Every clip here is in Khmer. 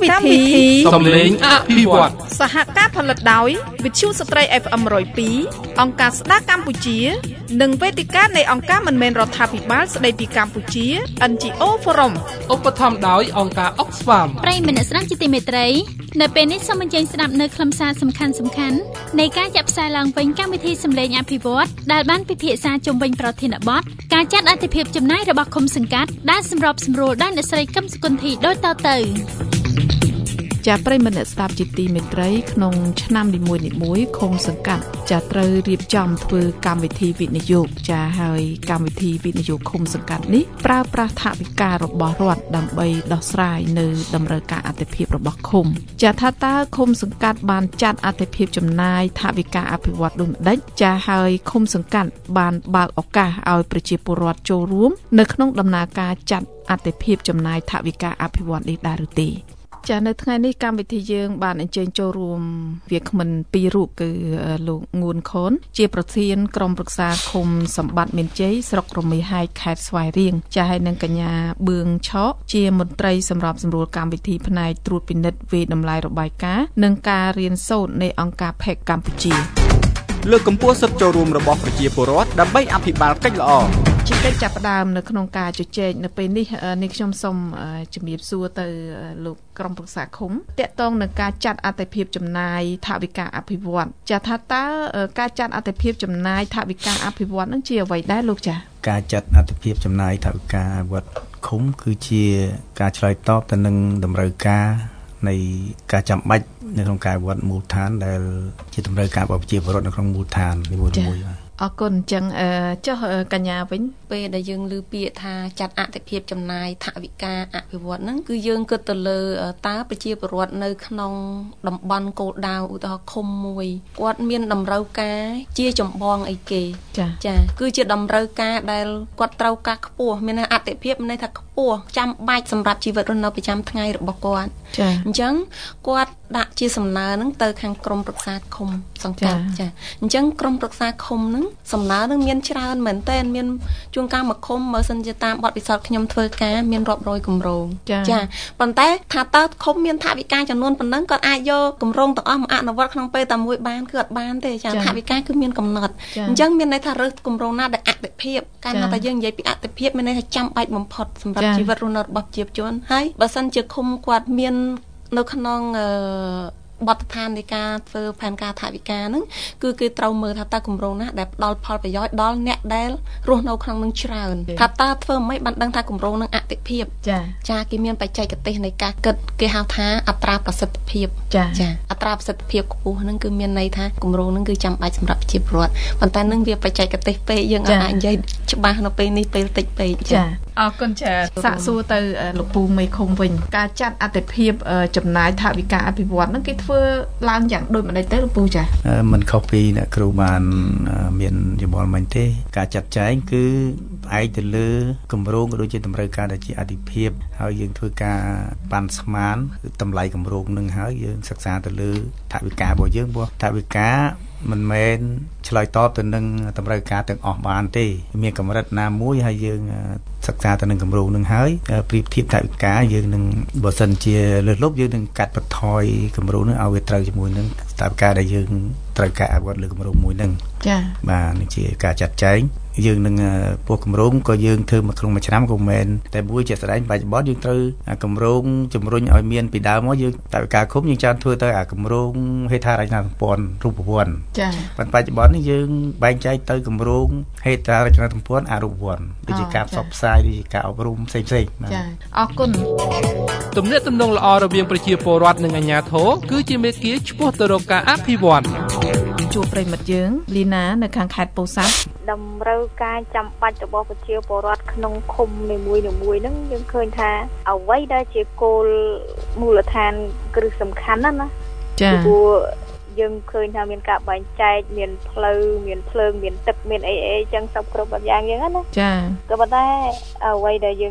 วิธีសំឡេងអភិវឌ្ឍសហការផលិតដោយវិទ្យុស្ត្រី FM 102អង្គការស្ដារកម្ពុជានិងវេទិកានៃអង្គការមិនមែនរដ្ឋាភិបាលស្ដីពីកម្ពុជា NGO Forum ឧបត្ថម្ភដោយអង្គការ Oxfam ប្រិយមិត្តស្ដាប់ជាទីមេត្រីនៅពេលនេះសូមអញ្ជើញស្ដាប់នៅខ្លឹមសារសំខាន់ៗនៃការចាក់ផ្សាយឡើងវិញកម្មវិធីសំឡេងអភិវឌ្ឍដែលបានពិភាក្សាជុំវិញប្រធានបទការចាត់អាទិភាពចំណាយរបស់ឃុំសង្កាត់ដែលសម្របសម្រួលដោយអ្នកស្រីកឹមសុគន្ធីដូចតទៅចាប្រិយមិត្តអ្នកស្ដាប់ជាទីមេត្រីក្នុងឆ្នាំនីមួយៗឃុំសង្កាត់ចាត្រូវរៀបចំធ្វើកម្មវិធីវិនិយោគចាហើយកម្មវិធីវិនិយោគឃុំសង្កាត់នេះប្រើប្រាស់ថវិការបស់រដ្ឋដើម្បីដោះស្រាយនៅតម្រូវការអាទិភាពរបស់ឃុំចាថាតើឃុំសង្កាត់បានចាត់អាទិភាពចំណាយថវិកាអភិវឌ្ឍដូចម្ដេចចាហើយឃុំសង្កាត់បានបើកឱកាសឲ្យប្រជាពលរដ្ឋចូលរួមនៅក្នុងដំណើរការចាត់អាទិភាពចំណាយថវិកាអភិវឌ្ឍនេះដែរឬទេចានៅថ្ងៃនេះកម្មវិធីយើងបានអញ្ជើញចូលរួមវាគ្មិន2រូបគឺលោកងួនខុនជាប្រធានក្រុមប្រឹក្សាឃុំសម្បត្តិមានជ័យស្រុករមាសហែកខេត្តស្វាយរៀងចាហើយនឹងកញ្ញាបឿងឆកជាមន្ត្រីសម្របសម្រួលកម្មវិធីផ្នែកត្រួតពិនិត្យវេតម្លៃរបាយការណ៍និងការរៀនសូត្រនៃអង្គការ PEC កម្ពុជាលើកកម្ពស់សិទ្ធិចូលរួមរបស់ប្រជាពលរដ្ឋដើម្បីអភិបាលកិច្ចល្អជាកិច្ចចាប់ផ្ដើមនៅក្នុងការជជែកនៅពេលនេះនេះខ្ញុំសូមជំរាបសួរទៅលោកក្រុមប្រឹក្សាឃុំតាក់ទងនឹងការចាត់អត្ថប្រយោជន៍ចំណាយថវិកាអភិវឌ្ឍចាថាតើការចាត់អត្ថប្រយោជន៍ចំណាយថវិកាអភិវឌ្ឍនឹងជាអ្វីដែរលោកចាការចាត់អត្ថប្រយោជន៍ចំណាយថវិកាអភិវឌ្ឍឃុំគឺជាការឆ្លើយតបទៅនឹងតម្រូវការនៃការចាំបាច់នៅក្នុងការវត្តមូលដ្ឋានដែលជាតម្រូវការរបស់ប្រជាពលរដ្ឋនៅក្នុងមូលដ្ឋាននីមួយៗអរគុណអញ្ចឹងចុះកញ្ញាវិញពេលដែលយើងឮពាក្យថាចាត់អតិភិបចំណាយថវិកាអភិវឌ្ឍហ្នឹងគឺយើងគិតទៅលើតើប្រជាពលរដ្ឋនៅក្នុងតំបន់គោលដៅឧទាហរណ៍ឃុំមួយគាត់មានតម្រូវការជាចម្បងអីគេចាគឺជាតម្រូវការដែលគាត់ត្រូវការខ្ពស់មានអតិភិបមានន័យថាខ្ពស់ចាំបាច់សម្រាប់ជីវិតរស់នៅប្រចាំថ្ងៃរបស់គាត់អញ្ចឹងគាត់ដាក់ជាសំណើហ្នឹងទៅខាងក្រមប្រឹក្សាឃុំសង្កាត់ចាអញ្ចឹងក្រមប្រឹក្សាឃុំហ្នឹងសំណើហ្នឹងមានច្រើនមែនតើមានជួនកាលមកឃុំមើលសិនជាតាមបទពិសោធន៍ខ្ញុំធ្វើការមានរាប់រយគម្រោងចាប៉ុន្តែថាតើឃុំមានថវិកាចំនួនប៉ុណ្ណឹងគាត់អាចយកគម្រោងទាំងអស់មកអនុវត្តក្នុងពេលតែមួយបានគឺអត់បានទេចាថវិកាគឺមានកំណត់អញ្ចឹងមានន័យថារើសគម្រោងណាដែលអតិភិបកាលណាតែយើងនិយាយពីអតិភិបមានន័យថាចាំបាច់បំផុតសម្រាប់ជីវិតរស់នៅរបស់ប្រជាជនហើយបើសិនជាឃុំគាត់មាននៅក្នុងបទដ្ឋាននៃការធ្វើផែនការថវិកាហ្នឹងគឺគេត្រូវមើលថាតើគម្រោងណាដែលផ្ដល់ផលប្រយោជន៍ដល់អ្នកដែលរស់នៅក្នុងនឹងច្រើនថាតើធ្វើម៉េចបានដឹងថាគម្រោងនឹងអតិភិបចាគេមានបច្ចេកទេសនៃការគិតគេហៅថាអត្រាប្រសិទ្ធភាពចាអត្រាប្រសិទ្ធភាពខ្ពស់ហ្នឹងគឺមានន័យថាគម្រោងហ្នឹងគឺចាំបាច់សម្រាប់ប្រជាពលរដ្ឋប៉ុន្តែនឹងវាបច្ចេកទេសពេកយើងអាចនិយាយច្បាស់នៅពេលនេះពេលតិចពេកចាអរគុណចាសាកសួរទៅលោកពូមេឃុំវិញការចាត់អតិភិបចំណាយថវិកាអភិវឌ្ឍហ្នឹងគេធ្វើឡើងយ៉ាងដូចម្ដេចទៅលោកពូចាមិនខុសពីអ្នកគ្រូបានមានយោបល់មិញទេការចាត់ចែងគឺផ្អែកទៅលើគម្រោងក៏ដូចជាតម្រូវការដែលជាអតិភិបហើយយើងធ្វើការប៉ាន់ស្មានតម្លៃគម្រោងនឹងហើយយើងសិក្សាទៅលើថវិការបស់យើងព្រោះថវិកាមិនមែនឆ្លើយតបទៅនឹងតម្រូវការទាំងអស់បានទេមានកម្រិតណាមួយហើយយើងសិក្សាទៅនឹងគម្រោងនឹងហើយប្រៀបធៀបថវិកាយើងនឹងបើសិនជាលើសលប់យើងនឹងកាត់បន្ថយគម្រោងនឹងឲ្យវាត្រូវជាមួយនឹងថវិកាដែលយើងត្រូវការអភិវឌ្ឍលើគម្រោងមួយនឹងចា៎បាទនេះជាការចាត់ចែងយើងនឹងពោះគម្រោងក៏យើងធ្វើមកក្នុងមួយឆ្នាំក៏មិនមែនតែមួយជាក់ស្ដែងបច្ចុប្បន្នយើងត្រូវគម្រោងជំរុញឲ្យមានពីដើមមកយើងតវិការឃុំយើងច្រើនធ្វើទៅគម្រោងហេដ្ឋារចនាសម្ព័ន្ធរូបវន្តចា៎ប៉ុន្តែបច្ចុប្បន្ននេះយើងបែងចែកទៅគម្រោងហេដ្ឋារចនាសម្ព័ន្ធអរូបវន្តដូចជាការផ្សព្វផ្សាយដូចជាការអប់រំផ្សេងៗចា៎អរគុណទំនាក់ទំនងល្អរវាងប្រជាពលរដ្ឋនិងអាជ្ញាធរគឺជាមេគាឆ្ពោះទៅរកការអភិវឌ្ឍជួបប្រិមិត្តយើងលីណានៅខាងខេត្តពោធិ៍សាត់តម្រូវការចាំបាច់របស់ប្រជាពលរដ្ឋក្នុងឃុំនីមួយៗហ្នឹងយើងឃើញថាអ្វីដែលជាគោលមូលដ្ឋានគ្រឹះសំខាន់ណាចា៎ព្រោះយើងឃើញថាមានការបែងចែកមានផ្លូវមានភ្លើងមានទឹកមានអីអញ្ចឹងសពគ្រប់បែបយ៉ាងយ៉ាងណាចា៎ក៏ប៉ុន្តែអ្វីដែល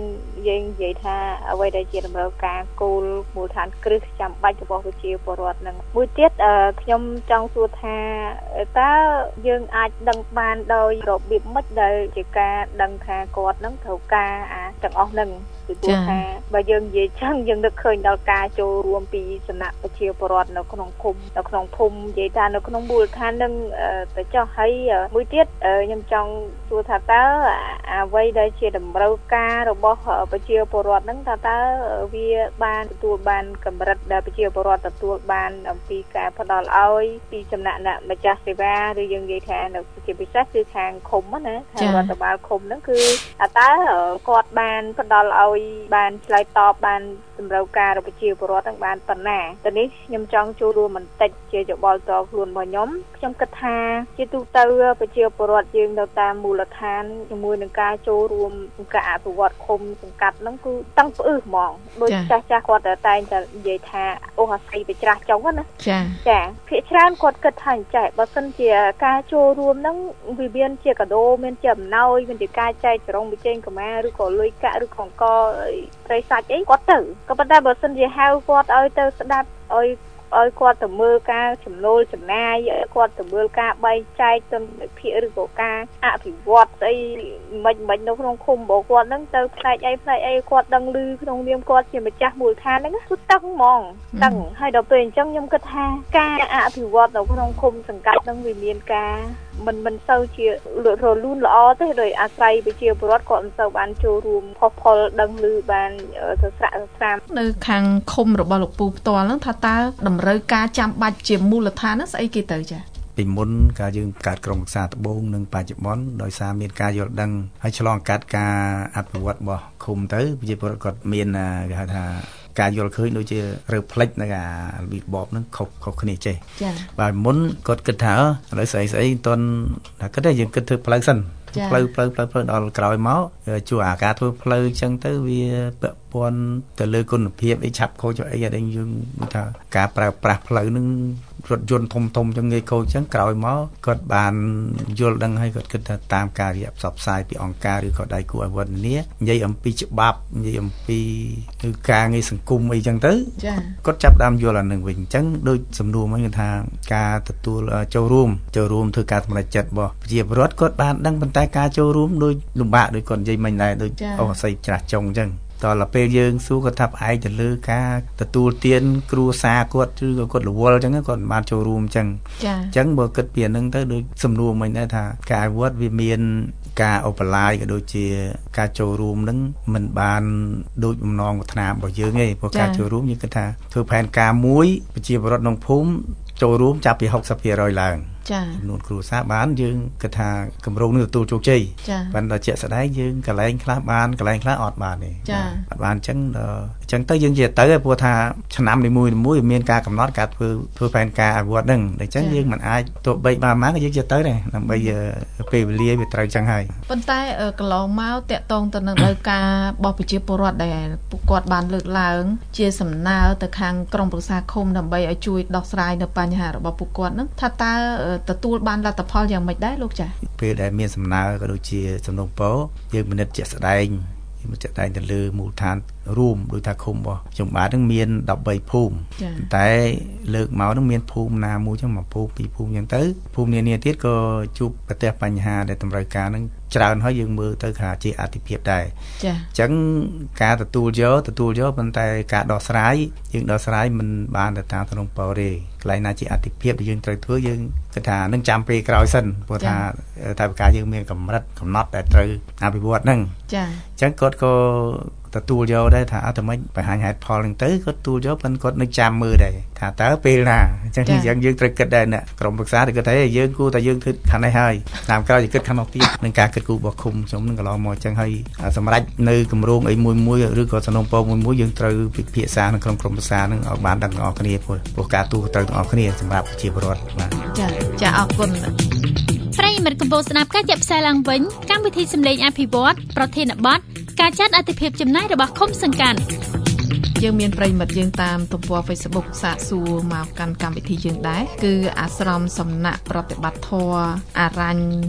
យើងនិយាយថាអ្វីដែលជាតម្រូវការគោលមូលដ្ឋានគ្រឹះចាំបាច់របស់ប្រជាពលរដ្ឋនឹងមួយទៀតខ្ញុំចង់សួរថាតើយើងអាចដឹងបានដោយរបៀបម៉េចដែលជាការដឹងថាគាត់នឹងត្រូវការទាំងអស់នឹងពីព្រោះថាបើយើងនិយាយចឹងយើងនឹកឃើញដល់ការចូលរួមពីសំណាក់ប្រជាពលរដ្ឋនៅក្នុងឃុំនៅក្នុងភូមិនិយាយថានៅក្នុងមូលដ្ឋាននឹងទៅចុះហើយមួយទៀតខ្ញុំចង់សួរថាតើអ្វីដែលជាតម្រូវការរបស់ប្រជាពលរដ្ឋហ្នឹងតើវាបានទទួលបានកម្រិតដែលប្រជាពលរដ្ឋទទួលបានអំពីការផ្ដល់ឲ្យពីសំណាក់អ្នកម្ចាស់សេវាឬយើងនិយាយថានៅជាពិសេសគឺខាងឃុំណាខាងរដ្ឋបាលឃុំហ្នឹងគឺតើគាត់បានផ្ដល់ឲ្យបានឆ្លើយតបបានតម្រូវការរបស់ប្រជាពលរដ្ឋហ្នឹងបានប៉ុណ្ណាតើនេះខ្ញុំចង់ចូលរួមបន្តិចជាយោបល់តខ្លួនរបស់ខ្ញុំគិតថាជាទូទៅប្រជាពលរដ្ឋយើងនៅតាមមូលដ្ឋានជាមួយនឹងការចូលរួមការអភិវឌ្ឍឃុំសង្កាត់ហ្នឹងគឺតាំងផ្អឺហ្មងដូចចាស់គាត់តែងតែនិយាយថាអូអាស្រ័យទៅច្រាស់ចុងណាចាភាគច្រើនគាត់គិតថាអញ្ចេះបើសិនជាការចូលរួមហ្នឹងវាមានជាកាដូមានជាអំណោយមានជាការចែកចរងបញ្ចេញកម្មាឬក៏លុយកាក់ឬក៏កត្រីសាច់អីគាត់ទៅក៏ប៉ុន្តែបើសិនជាហៅគាត់ឲ្យទៅស្ដាប់ឲ្យគាត់ទៅមើលការចំណូលចំណាយគាត់ទៅមើលការបែងចែកទិដ្ឋភាពឬក៏ការអភិវឌ្ឍស្អីមិននៅក្នុងឃុំរបស់គាត់ហ្នឹងទៅផ្នែកអីគាត់ដឹងឮក្នុងនាមគាត់ជាម្ចាស់មូលដ្ឋានហ្នឹងគឺតឹងហ្មងតឹងហើយដល់ពេលអញ្ចឹងខ្ញុំគិតថាការអភិវឌ្ឍនៅក្នុងឃុំសង្កាត់ហ្នឹងវាមានការមិនសូវជារលូនល្អទេដោយអាស្រ័យប្រជាពលរដ្ឋគាត់មិនសូវបានចូលរួមផុសផុលដឹងឮបានទៅស្រាក់ស្រាមនៅខាងឃុំរបស់លោកពូផ្ទាល់ហ្នឹងថាតើតម្រូវការចាំបាច់ជាមូលដ្ឋានហ្នឹងស្អីគេទៅចាពីមុនការយើងកាត់ក្រុមប្រឹក្សាដំបូងនិងបច្ចុប្បន្នដោយសារមានការយល់ដឹងហើយឆ្លងកាត់ការអភិវឌ្ឍរបស់ឃុំទៅប្រជាពលរដ្ឋគាត់មានគេហៅថាការយល់ឃើញដូចជារើផ្លិចនៅអាវិបបហ្នឹងខុសគ្នាចេះបាទមុនគាត់គិតថាឥឡូវស្អីមិនទាន់ថាគិតតែយើងគិតធ្វើផ្លូវសិនផ្លូវដល់ក្រោយមកជួអាការធ្វើផ្លូវអញ្ចឹងទៅវាពាក់ព័ន្ធទៅលើគុណភាពអីឆាប់ខូចអីដែលយើងថាការប្រើប្រាស់ផ្លូវនឹងរថយន្តធំអញ្ចឹងងាយខូចអញ្ចឹងក្រោយមកគាត់បានយល់ដឹងហើយគាត់គិតថាតាមការរៀបផ្សព្វផ្សាយពីអង្គការឬក៏ដៃគូអភិវឌ្ឍន៍នានានិយាយអំពីច្បាប់និយាយអំពីការងារសង្គមអីចឹងទៅគាត់ចាប់ដើមយល់អានឹងវិញអញ្ចឹងដូចសំណួរមកគាត់ថាការទទួលចូលរួមធ្វើការសម្រេចចិត្តរបស់ប្រជាពលរដ្ឋគាត់បានដឹងប៉ុន្តែការចូលរួមដូចលំបាកដូចគាត់និយាយមិញដែរដូចអូអាស័យច្រាស់ចុងអញ្ចឹងតើពេលយើងសួរគាត់ថាផ្អែកទៅលើការទទួលទានគ្រួសារគាត់ឬក៏គាត់រវល់អញ្ចឹងគាត់មិនបានចូលរួមអញ្ចឹងបើគិតពីអានឹងទៅដូចសំណួរមិញដែរថាការអភិវឌ្ឍវាមានការឧបឡាយក៏ដូចជាការចូលរួមនឹងមិនបានដូចបំណងប្រាថ្នារបស់យើងទេព្រោះការចូលរួមយើងគិតថាធ្វើផែនការមួយប្រជាពលរដ្ឋក្នុងភូមិចូលរួមចាប់ពី 60% ឡើងចំនួនគ្រួសារបានយើងគិតថាកម្រងនឹងទទួលជោគជ័យប៉ុន្តែជាក់ស្ដែងយើងកន្លែងខ្លះបានកន្លែងខ្លះអត់បានទេអត់បានអញ្ចឹងទៅយើងជាទៅព្រោះថាឆ្នាំនីមួយៗមានការកំណត់ការធ្វើផែនការអភិវឌ្ឍហ្នឹងអញ្ចឹងយើងមិនអាចទោះបីបានមកយើងជាទៅដែរដើម្បីពេលវេលាវាត្រូវអញ្ចឹងហើយប៉ុន្តែកន្លងមកតាក់ទងទៅនឹងដោយការរបស់ប្រជាពលរដ្ឋដែលពួកគាត់បានលើកឡើងជាសំណើទៅខាងក្រុមប្រឹក្សាឃុំដើម្បីឲ្យជួយដោះស្រាយនៅបញ្ហារបស់ពួកគាត់ហ្នឹងថាតើទទួលបានលទ្ធផលយ៉ាងម៉េចដែរលោកចា៎ពេលដែលមានសំណើក៏ដូចជាសំណុំពរយើងពិនិត្យជាក់ស្ដែងទៅលើមូលដ្ឋានរួមដោយថាឃុំរបស់ខ្ញុំបាទនឹងមាន13ភូមិតែលើកមកនឹងមានភូមិណាមួយចឹងមួយភូមិពីរភូមិចឹងទៅភូមិនានាទៀតក៏ជួបប្រទះបញ្ហាដែលតម្រូវការនឹងច្រើនហើយយើងមើលទៅថាជាអតិភិបដែរអញ្ចឹងការទទួលយកប៉ុន្តែការដោះស្រាយយើងដោះស្រាយមិនបានទៅតាមក្នុងប៉ោទេកន្លែងណាជាអតិភិបដែលយើងត្រូវធ្វើយើងគិតថានឹងចាំពេលក្រោយសិនព្រោះថាតែប្រការយើងមានកម្រិតកំណត់ដែលត្រូវអភិវឌ្ឍហ្នឹងអញ្ចឹងគាត់ក៏ទទួលយកដែរថាអត់តែមិនបង្ហាញហេតុផលហ្នឹងទៅគាត់ទទួលយកប៉ុន្តែគាត់នឹងចាំមើលដែរថាតើពេលណាអញ្ចឹងយើងត្រូវគិតដែរអ្នកក្រុមប្រឹក្សាគេគិតថាយើងគួរតែយើងធ្វើខាងនេះហើយតាមក្រោយយើងគិតខាងនោះទៀតនឹងការគិតគូររបស់ឃុំខ្ញុំនឹងកន្លងមកអញ្ចឹងហើយសម្រាប់នៅគម្រោងអីមួយឬក៏សំណុំពរមួយយើងត្រូវពិភាក្សានៅក្នុងក្រុមប្រឹក្សានឹងឲ្យបានដឹងទាំងអស់គ្នាព្រោះការទូត្រូវទាំងអស់គ្នាសម្រាប់ប្រជាពលរដ្ឋបាទចាអរគុណប្រិយមិត្តកំពុងស្ដាប់ការចាក់ផ្សាយឡើងវិញកម្មវិធីសម្លេងអភិវឌ្ឍប្រធានបទការចាត់អតិភិបចំណាយរបស់ឃុំសង្កាត់យើងមានប្រិយមិត្តយើងតាមទំព័រ Facebook សាកសួរមកកាន់កម្មវិធីយើងដែរគឺអាស្រមសំណាក់ប្រតិបត្តិធម៌អរញ្ញ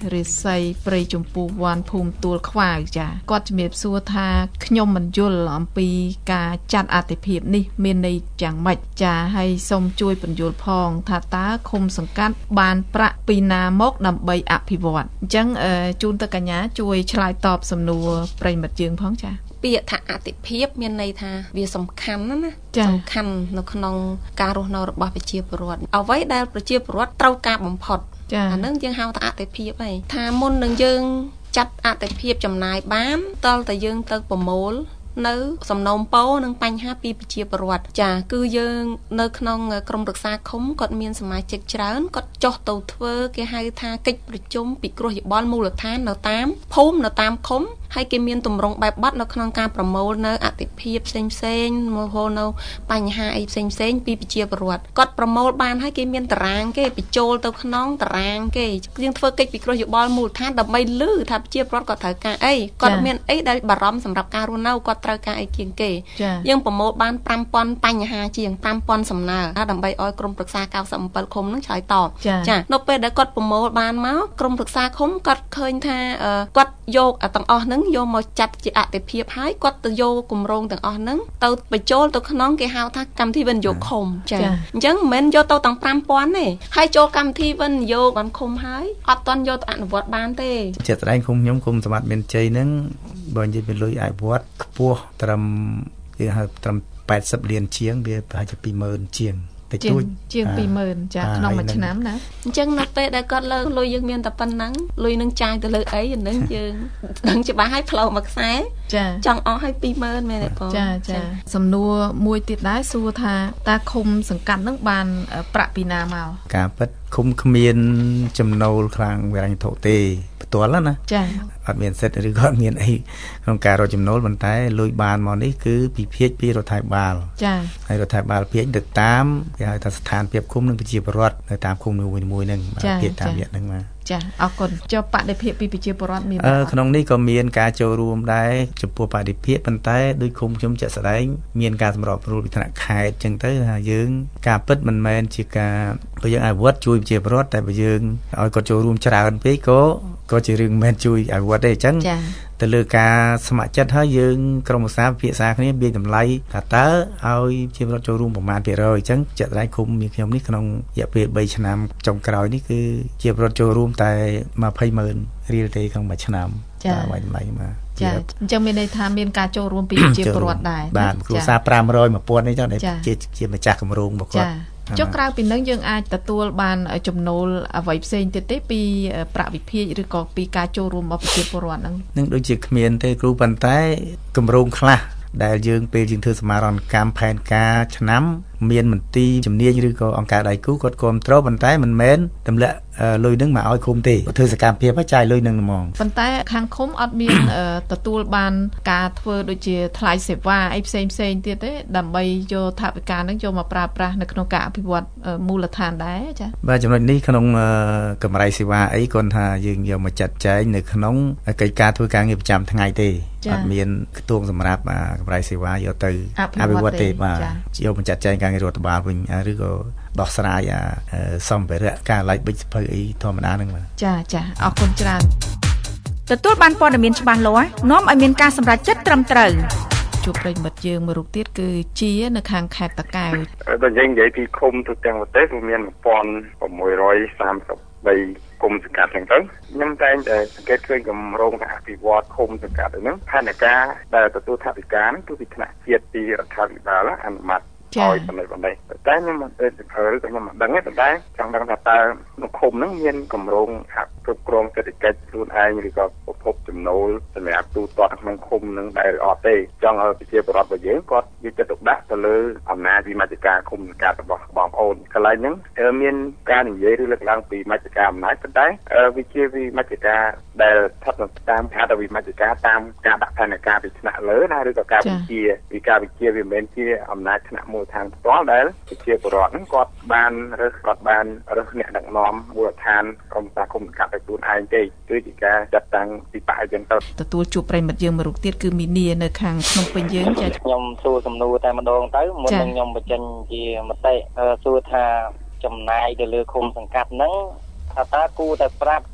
រិស័យព្រៃចម្ពោះវ័នភូមិទួលខ្វាវចាគាត់ជំរាបសួរថាខ្ញុំមិនយល់អំពីការចាត់អត្ថិភាពនេះមានន័យយ៉ាងម៉េចចាហើយសូមជួយពន្យល់ផងថាតើឃុំសង្កាត់បានប្រាក់ពីណាមកដើម្បីអភិវឌ្ឍអញ្ចឹងជូនទៅកញ្ញាជួយឆ្លើយតបសំណួរប្រិមិត្តយើងផងចាពាក្យថាអតិភិបមានន័យថាវាសំខាន់ណាសំខាន់នៅក្នុងការរស់នៅរបស់ប្រជាពលរដ្ឋអ្វីដែលប្រជាពលរដ្ឋត្រូវការបំផុតអានឹងយើងហៅថាអតិភិបហើយថាមុននឹងយើងចាត់អតិភិបចំណាយបានតលតែយើងទៅប្រមូលនៅសំណូមពរនិងបញ្ហាពីប្រជាពលរដ្ឋចាគឺយើងនៅក្នុងក្រុមប្រឹក្សាឃុំគាត់មានសមាជិកច្រើនគាត់ចុះទៅធ្វើគេហៅថាកិច្ចប្រជុំពិគ្រោះយោបល់មូលដ្ឋាននៅតាមភូមិនៅតាមឃុំហើយគេមានទម្រង់បែបបទនៅក្នុងការប្រមូលនៅអតិភិបផ្សេងៗមកហៅនៅបញ្ហាអីផ្សេងៗពីប្រជាពលរដ្ឋគាត់ប្រមូលបានហើយគេមានតារាងគេបញ្ចូលទៅក្នុងតារាងគេយើងធ្វើកិច្ចពិគ្រោះយោបល់មូលដ្ឋានដើម្បីលឺថាប្រជាពលរដ្ឋគាត់ត្រូវការអីគាត់មានអីដែលបារម្ភសម្រាប់ការរស់នៅគាត់ត្រូវការអីជាងគេយើងប្រមូលបាន 5000 បញ្ហាជាង 5000 សំណើដើម្បីឲ្យក្រុមប្រឹក្សា97ឃុំនឹងឆ្លើយតបចានៅពេលដែលគាត់ប្រមូលបានមកក្រុមប្រឹក្សាឃុំគាត់ឃើញថាគាត់យកទាំងអស់ហ្នឹងយកមកចាត់ជាអតិភិបហើយគាត់ទៅយកគម្រោងទាំងអស់ហ្នឹងទៅបញ្ចូលទៅក្នុងគេហៅថាកម្មវិធីវិនិយោគឃុំចាអញ្ចឹងមិនមែនយកទៅទាំង 5000 ទេហើយចូលកម្មវិធីវិនិយោគបានឃុំហើយអត់ទាន់យកទៅអនុវត្តបានទេជាក់ស្ដែងឃុំខ្ញុំឃុំសម្បត្តិមានជ័យហ្នឹងបើនិយាយពីលុយអភិវឌ្ឍខ្ពស់ត្រឹមគេហៅត្រឹម80លានជាងវាប្រហែលជា 20000 ជាងជាង 20000 ចាក្នុងមួយឆ្នាំណាអញ្ចឹងនៅពេលដែលគាត់លើលុយយើងមានតែប៉ុណ្ណឹងលុយនឹងចាយទៅលើអីអានឹងយើងដឹងច្បាស់ហើយផ្លូវមួយខ្សែចង់អស់ឲ្យ 20000 មែនទេបងចាសំណួរមួយទៀតដែរសួរថាតើឃុំសង្កាត់នឹងបានប្រាក់ពីណាមកការពិតឃុំគ្មានចំណូលខាងវិរញ្ញធុទេផ្ទាល់ណាចាអត់មានសិទ្ធិឬក៏អត់មានអីក្នុងការរកចំណូលប៉ុន្តែលុយបានមកនេះគឺពីភាគពីរដ្ឋាភិបាលចាហើយរដ្ឋាភិបាលភាគទៅតាមគេហៅថាស្ថានភាពឃុំនិងប្រជាពលរដ្ឋនៅតាមឃុំមួយៗហ្នឹងភាគតាមរយៈហ្នឹងមកចាអរគុណចុះបដិភិបពីប្រជាពលរដ្ឋមានក្នុងនេះក៏មានការចូលរួមដែរចំពោះបដិភិបប៉ុន្តែដោយឃុំខ្ញុំជាក់ស្ដែងមានការសម្របសម្រួលពីថ្នាក់ខេត្តអញ្ចឹងទៅថាយើងការពិតមិនមែនជាការបើយើងអនុវត្តជួយប្រជាពលរដ្ឋតែបើយើងឲ្យគាត់ចូលរួមច្រើនពេកក៏ជារឿងមិនមែនជួយអនុវត្តទេអញ្ចឹងទៅលើការស្ម័គ្រចិត្តហើយយើងក្រុមឧស្សាហ៍ពិភាក្សាគ្នាមានតម្លៃថាតើឲ្យជាពលរដ្ឋចូលរួមប្រមាណ%អញ្ចឹងជាក់ស្ដែងឃុំមានខ្ញុំនេះក្នុងរយៈពេល3ឆ្នាំចុងក្រោយនេះគឺជាពលរដ្ឋចូលរួមតែ200,000 រៀលទេក្នុងមួយឆ្នាំបាទតម្លៃមកចាអញ្ចឹងមានន័យថាមានការចូលរួមពីប្រជាពលរដ្ឋដែរបាទគ្រួសារ500 1000នេះចឹងជាម្ចាស់គម្រោងរបស់គាត់ចុះក្រៅពីនឹងយើងអាចទទួលបានចំណូលអ្វីផ្សេងទៀតទេពីប្រាក់វិភាគឬក៏ពីការចូលរួមរបស់ប្រជាពលរដ្ឋហ្នឹងនឹងដូចជាគ្មានទេគ្រូប៉ុន្តែគម្រោងខ្លះដែលយើងពេលយើងធ្វើសមារណកម្មផែនការឆ្នាំមានមន្ទីរជំនាញឬក៏អង្គការដៃគូគាត់គ្រប់គ្រងប៉ុន្តែមិនមែនទម្លាក់លុយនឹងមកឲ្យឃុំទេធ្វើសកម្មភាពឲ្យចាយលុយនឹងហ្មងប៉ុន្តែខាងឃុំអត់មានទទួលបានការធ្វើដូចជាថ្លៃសេវាអីផ្សេងទៀតទេដើម្បីយកថវិកានឹងយកមកប្រើប្រាស់នៅក្នុងការអភិវឌ្ឍមូលដ្ឋានដែរចា៎បាទចំណុចនេះក្នុងកម្រៃសេវាអីគាត់ថាយើងយកមកចាត់ចែងនៅក្នុងកិច្ចការធ្វើការងារប្រចាំថ្ងៃទេអត់មានខ្ទង់សម្រាប់កម្រៃសេវាយកទៅអភិវឌ្ឍទេបាទយកមកចាត់ចែងការងាររដ្ឋបាលវិញឬក៏ដោះស្រាយសម្ភារៈការឡាយបិចសភៅអីធម្មតាហ្នឹងបាទចាអរគុណច្រើនទទួលបានព័ត៌មានច្បាស់លាស់នាំឲ្យមានការសម្រេចចិត្តត្រឹមត្រូវជួបប្រិយមិត្តយើងមួយរូបទៀតគឺជានៅខាងខេត្តតាកែវបើយើងនិយាយពីឃុំទូទាំងប្រទេសវាមាន1633គុំសង្កាត់ហ្នឹងទៅខ្ញុំតែងតែសង្កេតឃើញគម្រោងអភិវឌ្ឍឃុំសង្កាត់ហ្នឹងផែនការដែលទទួលថវិកាគឺពីថ្នាក់ជាតិពីរដ្ឋាភិបាលអនុម័តឲ្យបណ្ដេញតែខ្ញុំមិនអឺឬក៏ខ្ញុំមិនដឹងទេតែចង់ដឹងថាតើនៅឃុំហ្នឹងមានគម្រោងគ្រប់គ្រងសេដ្ឋកិច្ចខ្លួនឯងឬក៏ប្រភពចំណូលសម្រាប់ទូទាត់ក្នុងឃុំហ្នឹងដែលអត់ទេចង់ឲ្យប្រជាពលរដ្ឋរបស់យើងគាត់យកចិត្តទុកដាក់ទៅលើអំណាចវិមជ្ឈការឃុំសង្កាត់របស់បងប្អូនកន្លែងហ្នឹងមានការនិយាយឬលើកឡើងពីមជ្ឈការអំណាចប៉ុន្តែវាជាវិមជ្ឈការដែលស្ថិតនៅតាមហេតុវិមជ្ឈការតាមការដាក់ផែនការពីថ្នាក់លើណាឬក៏ការវិជាវាមិនមែនជាអំណាចថ្នាក់មូលដ្ឋានផ្ទាល់ដែលប្រជាពលរដ្ឋហ្នឹងគាត់បានរើសអ្នកដឹកនាំមូលដ្ឋានក្រុមសាឃុំសង្កាត់ឲ្យខ្លួនឯងទេគឺជាការចាត់តាំងពីបរិយាកាសទទួលជួបប្រិមិត្តយើងមួយរូបទៀតគឺមីនីនៅខាងភ្នំពេញយើងចាខ្ញុំសួរសំណួរតែម្ដងទៅមុននឹងខ្ញុំបញ្ចេញជាមតិសួរថាចំណាយទៅលើឃុំសង្កាត់ហ្នឹងថាតើគួរតែប្រាប់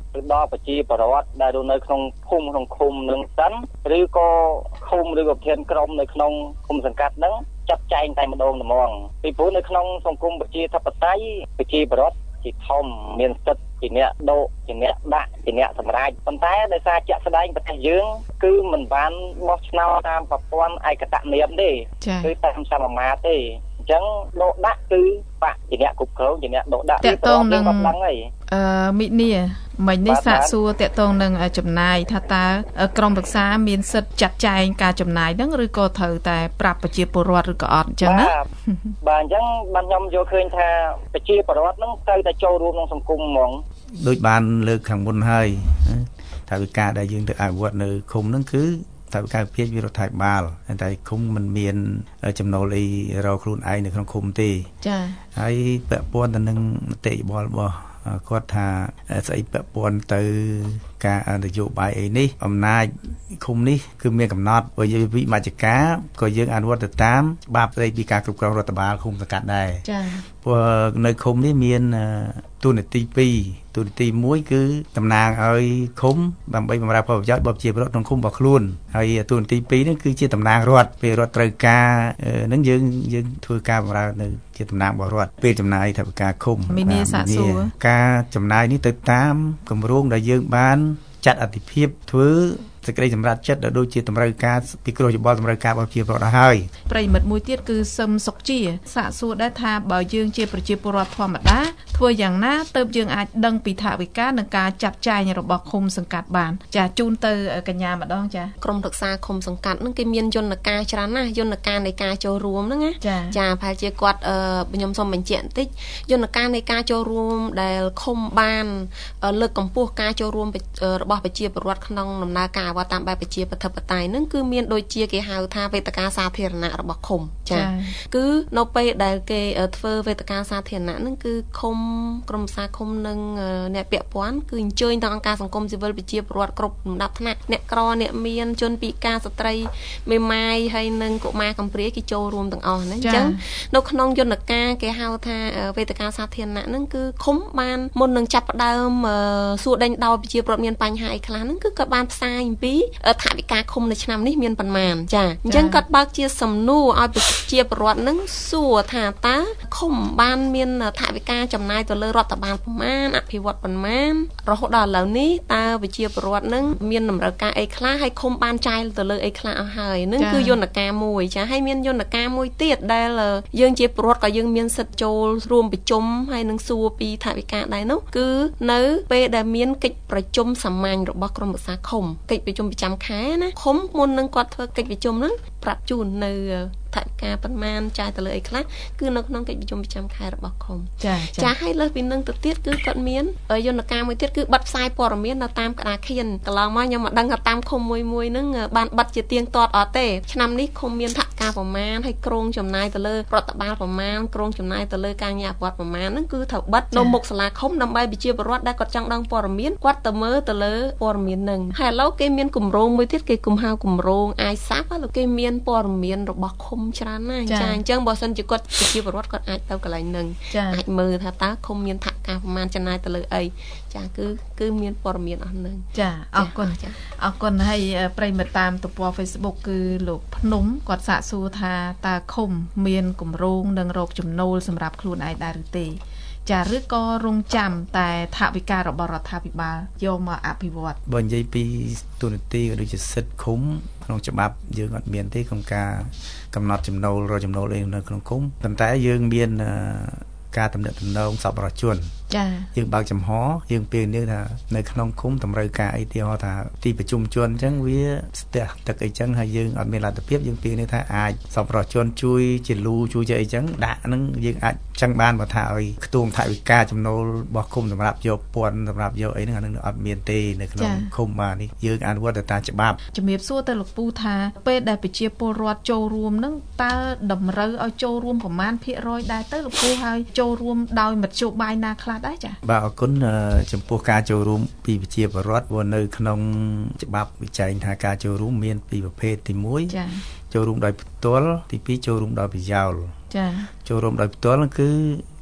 ទៅដល់ប្រជាពលរដ្ឋដែលនៅក្នុងភូមិក្នុងឃុំនឹងសិនឬក៏ឃុំឬក៏ប្រធានក្រុមនៅក្នុងឃុំសង្កាត់ហ្នឹងចាត់ចែងតែម្ដងហ្មងពីព្រោះនៅក្នុងសង្គមប្រជាធិបតេយ្យប្រជាពលរដ្ឋជាធំមានសិទ្ធិជាអ្នកដកជាអ្នកដាក់ជាអ្នកសម្រេចប៉ុន្តែដោយសារជាក់ស្ដែងប្រទេសយើងគឺមិនបានបោះឆ្នោតតាមប្រព័ន្ធឯកតនិយមទេគឺតាមសមាមាត្រទេអញ្ចឹងដកដាក់គឺបាក់ជាអ្នកគ្រប់គ្រងជាអ្នកដកដាក់តើតងនឹងមិនីមិញនេះសាកសួរតើតងនឹងចំណាយថាតើក្រមរក្សាមានសិទ្ធិចាត់ចែងការចំណាយហ្នឹងឬក៏ត្រូវតែប្រាប់ប្រជាពលរដ្ឋឬក៏អត់អញ្ចឹងណាបាទអញ្ចឹងបានខ្ញុំយកឃើញថាប្រជាពលរដ្ឋហ្នឹងត្រូវតែចូលរួមក្នុងសង្គមហ្មងដូចបានលើកខាងមុនហើយថាវិការដែលយើងទៅអនុវត្តនៅឃុំហ្នឹងគឺតែការវិភាគវិរដ្ឋាភិបាលតែឃុំមិនមានចំណូលអីរកខ្លួនឯងនៅក្នុងឃុំទេចា៎ហើយពាក់ព័ន្ធទៅនឹងមតិយោបល់របស់គាត់ថាស្អីពាក់ព័ន្ធទៅការនយោបាយអីនេះអំណាចឃុំនេះគឺមានកំណត់វិមជ្ឈការក៏យើងអនុវត្តទៅតាមច្បាប់ស្ដីពីការគ្រប់គ្រងរដ្ឋបាលឃុំសង្កាត់ដែរចា៎ព្រោះនៅឃុំនេះមានទូនាទី2ទូនាទី1គឺតំណាងឲ្យឃុំដើម្បីបម្រើផលប្រយោជន៍របស់ប្រជាពលរដ្ឋក្នុងឃុំរបស់ខ្លួនហើយទូនាទី2នេះគឺជាតំណាងរដ្ឋពេលរដ្ឋត្រូវការនឹងយើងធ្វើការបម្រើនៅជាតំណាងរបស់រដ្ឋពេលចំណាយថវិកាឃុំការចំណាយនេះទៅតាមគម្រោងដែលយើងបានចាត់អតិភិបធ្វើសេចក្តីសម្រេចចិត្តដែលដូចជាតម្រូវការពីគ្រោះយោបល់តម្រូវការរបស់ប្រជាពលរដ្ឋហើយប្រិមិត្តមួយទៀតគឺសឹមសុកជាសាកសួរដែរថាបើយើងជាប្រជាពលរដ្ឋធម្មតាធ្វើយ៉ាងណាទៅយើងអាចដឹងពីថវិកានិងការចាត់ចែងរបស់ឃុំសង្កាត់បានចាជូនទៅកញ្ញាម្ដងចាក្រុមរក្សាឃុំសង្កាត់ហ្នឹងគេមានយន្តការច្រើនណាស់យន្តការនៃការចូលរួមហ្នឹងណាចាប្រហែលជាគាត់ខ្ញុំសូមបញ្ជាក់បន្តិចយន្តការនៃការចូលរួមដែលឃុំបានលើកកម្ពស់ការចូលរួមរបស់ប្រជាពលរដ្ឋក្នុងដំណើរការតាមបែបប្រជាធិបតេយ្យហ្នឹងគឺមានដូចជាគេហៅថាវេទិកាសាធារណៈរបស់ឃុំចាគឺនៅពេលដែលគេធ្វើវេទិកាសាធារណៈហ្នឹងគឺឃុំក្រុមប្រឹក្សាឃុំនិងអ្នកពាក់ព័ន្ធគឺអញ្ជើញដល់អង្គការសង្គមស៊ីវិលប្រជាពលរដ្ឋគ្រប់លំដាប់ថ្នាក់អ្នកក្រអ្នកមានជនពិការស្ត្រីមេម៉ាយហើយនិងកុមារកំព្រាគេចូលរួមទាំងអស់ណាអញ្ចឹងនៅក្នុងយន្តការគេហៅថាវេទិកាសាធារណៈហ្នឹងគឺឃុំបានមុននឹងចាប់ផ្ដើមសួរដេញដោលប្រជាពលរដ្ឋមានបញ្ហាអីខ្លះហ្នឹងគឺគាត់បានផ្សាយអំពីថវិកាឃុំនៅឆ្នាំនេះមានប៉ុន្មានចាអញ្ចឹងគាត់បើកជាសំណួរឲ្យប្រជាពលរដ្ឋនឹងសួរថាតើឃុំបានមានថវិកាចំណាយទៅលើរដ្ឋបាលប៉ុន្មានអភិវឌ្ឍប៉ុន្មានរហូតដល់ឥឡូវនេះតើប្រជាពលរដ្ឋនឹងមានតម្រូវការអីខ្លះហើយឃុំបានចាយទៅលើអីខ្លះអស់ហើយនឹងគឺយន្តការមួយចាហើយមានយន្តការមួយទៀតដែលយើងជាពលរដ្ឋក៏យើងមានសិទ្ធិចូលរួមប្រជុំហើយនឹងសួរពីថវិកាដែរនោះគឺនៅពេលដែលមានកិច្ចប្រជុំសាមញ្ញរបស់ក្រុមប្រឹក្សាឃុំកិច្ចប្រជុំប្រចាំខែណាឃុំមុននឹងគាត់ធ្វើកិច្ចប្រជុំហ្នឹងប្រាប់ជូននៅថវិកាប៉ុន្មានចាយទៅលើអីខ្លះគឺនៅក្នុងកិច្ចប្រជុំប្រចាំខែរបស់ឃុំចាហើយលើសពីនឹងទៅទៀតគឺគាត់មានយន្តការមួយទៀតគឺបិទផ្សាយព័ត៌មាននៅតាមក្តារខៀនកន្លងមកខ្ញុំមកដឹងថាតាមឃុំមួយហ្នឹងបានបិទជាទៀងទាត់អត់ទេឆ្នាំនេះឃុំមានថវិកាប្រមាណហើយក្រងចំណាយទៅលើរដ្ឋបាលប្រមាណក្រងចំណាយទៅលើការងារអភិវឌ្ឍប្រមាណហ្នឹងគឺត្រូវបិទនៅមុខសាលាឃុំដើម្បីប្រជាពលរដ្ឋដែលគាត់ចង់ដឹងព័ត៌មានគាត់ទៅមើលទៅលើព័ត៌មានហ្នឹងហើយឥឡូវគេមានគម្រោងមួយទៀតគេគុំហៅគម្រោងអាយសាប់ហើយគេមានព័ត៌មានរបស់ឃុំច្រើនណាស់ចាអញ្ចឹងបើសិនជាគាត់ប្រជាពលរដ្ឋគាត់អាចទៅកន្លែងហ្នឹងអាចមើលថាតើឃុំមានថវិកាប្រមាណចំណាយទៅលើអីចាគឺមានព័ត៌មានអស់ហ្នឹងចាអរគុណហើយប្រិមិត្តតាមទំព័រ Facebook គឺលោកភ្នំគាត់សាកសួរថាតើឃុំមានគម្រោងនឹងរកចំណូលសម្រាប់ខ្លួនឯងដែរឬទេចាឬក៏រងចាំតែថវិការបស់រដ្ឋាភិបាលយកមកអភិវឌ្ឍបើនិយាយពីទូនាទីក៏ដូចជាសិទ្ធិឃុំក្នុងច្បាប់យើងអត់មានទេក្នុងការកំណត់ចំណូលរកចំណូលអីនៅក្នុងឃុំប៉ុន្តែយើងមានការតំណែងសប្បុរសជនចាយើងបើកចំហយើងពេលនេះថានៅក្នុងឃុំតម្រូវការអីទីហោថាទីប្រជុំជនអញ្ចឹងវាស្ទះទឹកអីចឹងហើយយើងអត់មានលទ្ធភាពយើងពេលនេះថាអាចសប្បុរសជនជួយជាលូជួយជាអីចឹងដាក់ហ្នឹងយើងអាចចឹងបានបើថាឲ្យខ្ទង់ថវិកាចំណូលរបស់ឃុំសម្រាប់យកពន្ធសម្រាប់យកអីហ្នឹងអានឹងអត់មានទេនៅក្នុងឃុំបាទនេះយើងអនុវត្តទៅតាមច្បាប់ជំរាបសួរទៅលោកពូថាពេលដែលប្រជាពលរដ្ឋចូលរួមហ្នឹងតើតម្រូវឲ្យចូលរួមប្រមាណភាគរយដែរទៅលោកពូហើយចូលរួមដោយមធ្យោបាយណាខ្លះដែរចាបាទអរគុណចំពោះការចូលរួមពីប្រជាពលរដ្ឋព្រោះនៅក្នុងច្បាប់វិចែងថាការចូលរួមមានពីរប្រភេទទី1 ចាចូលរួមដោយផ្ទាល់ទី2ចូលរួមដោយប្រយោលចាចូលរួមដោយផ្ទាល់គឺ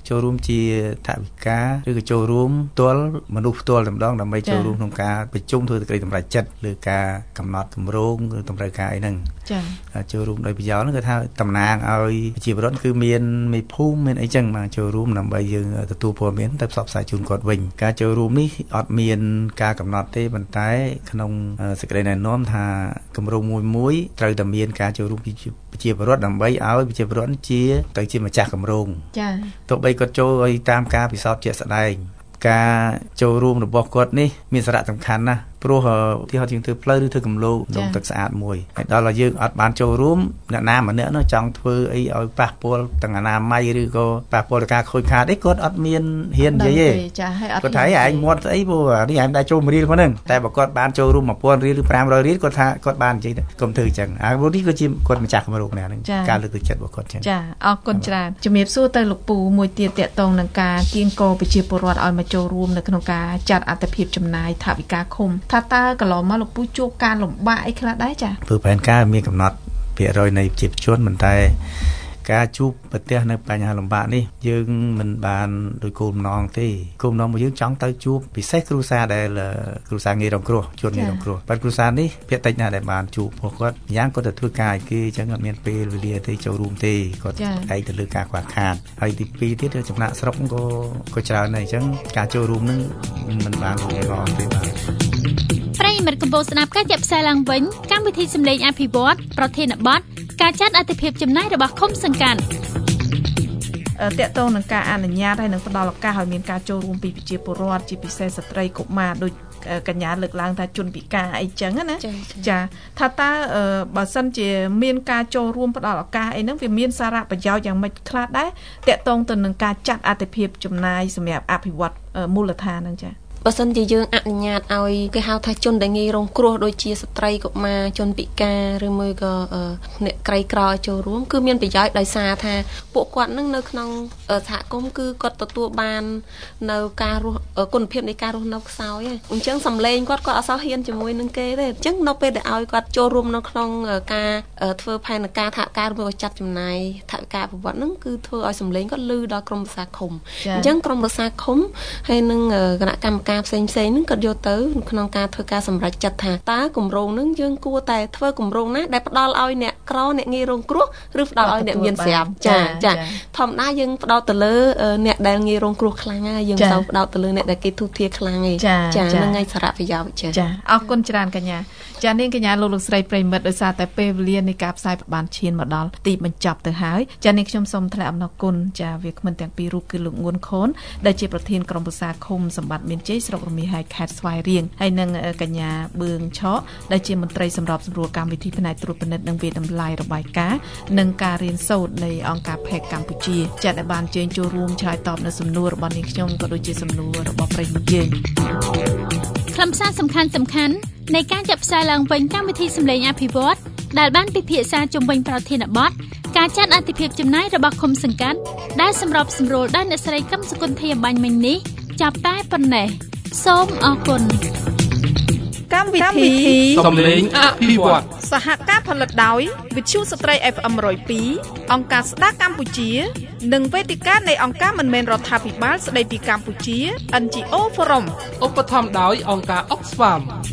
ចូលរួមជាថវិកាឬក៏ចូលរួមផ្ទាល់មនុស្សផ្ទាល់តែម្ដងដើម្បីចូលរួមក្នុងការប្រជុំធ្វើសេចក្តីសម្រេចចិត្តឬការកំណត់គម្រោងឬតម្រូវការអីហ្នឹងចា៎ចូលរួមដោយប្រយោលហ្នឹងគឺថាតំណាងឲ្យប្រជាពលរដ្ឋគឺមានមេភូមិមានអីចឹងមកចូលរួមដើម្បីយើងទទួលព័ត៌មានទៅផ្សព្វផ្សាយជូនគាត់វិញការចូលរួមនេះអត់មានការកំណត់ទេប៉ុន្តែក្នុងសេចក្តីណែនាំថាគម្រោងមួយត្រូវតែមានការចូលរួមពីប្រជាពលរដ្ឋដើម្បីឲ្យប្រជាពលរដ្ឋទៅជាម្ចាស់គម្រោងចា៎ទោះបីគាត់ចូលឲ្យតាមការពិសោធន៍ជាក់ស្ដែងការចូលរួមរបស់គាត់នេះមានសារៈសំខាន់ណាស់ព្រោះទីហោយើងធ្វើផ្លូវឬធ្វើគម្រោងដងទឹកស្អាតមួយហើយដល់ឲ្យយើងអត់បានចូលរួមអ្នកណាម្នាក់នោះចង់ធ្វើអីឲ្យប៉ះពាល់ទាំងអនាម័យឬក៏ប៉ះពាល់ដល់ការខូចខាតអីគាត់អត់មានហ៊ាននិយាយទេចាហើយអត់គាត់ថាឯងមាត់ស្អីព្រោះនេះឯងដែរចូល1រៀលប៉ុណ្ណឹងតែបើគាត់បានចូលរួម1000រៀលឬ500រៀលគាត់ថាគាត់បាននិយាយទៅកុំធ្វើអញ្ចឹងព្រោះនេះគឺជាគាត់ម្ចាស់គម្រោងហ្នឹងការលើកទឹកចិត្តរបស់គាត់ចឹងចាអរគុណច្រើនជំរាបសួរទៅលោកពូមួយទៀតតកតងនឹងការគៀងគរប្រជាពលរដ្ឋឲ្យមកចូលរួមនៅក្នុងការចាត់អត្ថិភាពចំណាយថវិកាឃុំថាតើកន្លងមកលោកពូជួបការលំបាកអីខ្លះដែរចាព្រោះផែនការមានកំណត់ភាគរយនៃប្រជាជនប៉ុន្តែការជួបប្រទះនៅបញ្ហាលំបាកនេះយើងមិនបានដោយគោលបំណងទេគោលបំណងរបស់យើងចង់ទៅជួបពិសេសគ្រួសារដែលគ្រួសារងាយរងគ្រោះជនងាយរងគ្រោះបាទគ្រួសារនេះភាគតិចណាស់ដែលបានជួបពួកគាត់យ៉ាងគាត់ទៅធ្វើការឲ្យគេអញ្ចឹងអត់មានពេលវេលាទេចូលរួមទេគាត់ឯងទៅលើការខ្វះខាតហើយទី2ទៀតចំណាក់ស្រុកក៏ច្រើនដែរអញ្ចឹងការចូលរួមនឹងមិនបានល្អទេបាទប្រិយមិត្តកំពុងស្ដាប់ការចាក់ផ្សាយឡើងវិញកម្មវិធីសម្លេងអភិវឌ្ឍប្រធានបទការចាត់អត្ថិភាពចំណាយរបស់ឃុំសង្កាត់តកតងនឹងការអនុញ្ញាតហើយនឹងផ្ដល់ឱកាសឲ្យមានការចូលរួមពីប្រជាពលរដ្ឋជាពិសេសស្ត្រីកុមារដូចកញ្ញាលើកឡើងថាជនពិការអីចឹងណាចាថាតើបើសិនជាមានការចូលរួមផ្ដល់ឱកាសអីហ្នឹងវាមានសារៈប្រយោជន៍យ៉ាងម៉េចខ្លះដែរតកតងទៅនឹងការចាត់អត្ថិភាពចំណាយសម្រាប់អភិវឌ្ឍមូលដ្ឋានហ្នឹងចាបើសិនជាយើងអនុញ្ញាតឲ្យគេហៅថាជនដែលងាយរងគ្រោះដូចជាស្ត្រីកុមារជនពិការឬមួយក៏អ្នកក្រីក្រចូលរួមគឺមានប្រយោជន៍ដោយសារថាពួកគាត់នឹងនៅក្នុងសហគមន៍គឺគាត់ទទួលបាននៅការរស់គុណភាពនៃការរស់នៅខ្សោយអញ្ចឹងសម្លេងគាត់អត់សូវហ៊ានជាមួយនឹងគេទេអញ្ចឹងនៅពេលដែលឲ្យគាត់ចូលរួមនៅក្នុងការធ្វើផែនការថវិកាឬមួយចាត់ចំណាយថវិកាប្រវត្តិហ្នឹងគឺធ្វើឲ្យសម្លេងគាត់លឺដល់ក្រុមប្រឹក្សាឃុំអញ្ចឹងក្រុមប្រឹក្សាឃុំហើយនឹងគណៈកម្មការផ្សេងហ្នឹងគាត់យកទៅក្នុងការធ្វើការសម្រេចចិត្តថាតើគម្រោងហ្នឹងយើងគួរតែធ្វើគម្រោងណាដែលផ្ដល់ឲ្យអ្នកក្រអ្នកងាយរងគ្រោះឬផ្ដល់ឲ្យអ្នកមានស្រាប់ចាធម្មតាយើងផ្ដោតទៅលើអ្នកដែលងាយរងគ្រោះខ្លាំងហើយយើងមិនសូវផ្ដោតទៅលើអ្នកដែលគេទុះធាខ្លាំងទេចាហ្នឹងហើយសារៈប្រយោជន៍ចាអរគុណច្រើនកញ្ញាចានាងកញ្ញាលោកស្រីប្រិមិត្តដោយសារតែពេលវេលានៃការផ្សាយបានឈានមកដល់ទីបញ្ចប់ទៅហើយចានាងខ្ញុំសូមថ្លែងអំណរគុណចាវាគ្មិនទាំងពីររូបគឺលោកងួនខូនដែលជាប្រធានក្រុមប្រឹក្សាឃុំសម្បត្តិមានជ័យស្រុករមាសហែកខេត្តស្វាយរៀងហើយនិងកញ្ញាបឿងឆកដែលជាមន្ត្រីសម្របសម្រួលកម្មវិធីផ្នែកត្រួតពិនិត្យនិងវិតម្លៃរបាយការណ៍និងការរៀនសូត្រនៃអង្គការ PEC កម្ពុជាចាដែលបានជើញចូលរួមឆ្លើយតបនៅសំណួររបស់នាងខ្ញុំក៏ដូចជាសំណួររបស់ប្រិយមិត្តយើងខ្លឹមសារសំខាន់នៃការចាក់ផ្សាយឡើងវិញកម្មវិធីសម្លេងអភិវឌ្ឍដែលបានពិភាក្សាជុំវិញប្រធានបទការចាត់អត្ថិភាពចំណាយរបស់ឃុំសង្កាត់ដែលសម្របសម្រួលដោយអ្នកស្រីកឹមសុគន្ធាបាញ់មិញនេះចាប់តែប៉ុណ្ណេះសូមអរគុណកម្មវិធីសម្លេងអភិវឌ្ឍសហការផលិតដោយវិទ្យុស្ត្រី FM 102អង្គការស្ដារកម្ពុជានិងវេទិកានៃអង្គការមិនមែនរដ្ឋាភិបាលស្ដីពីកម្ពុជា NGO Forum ឧបត្ថម្ភដោយអង្គការ Oxfam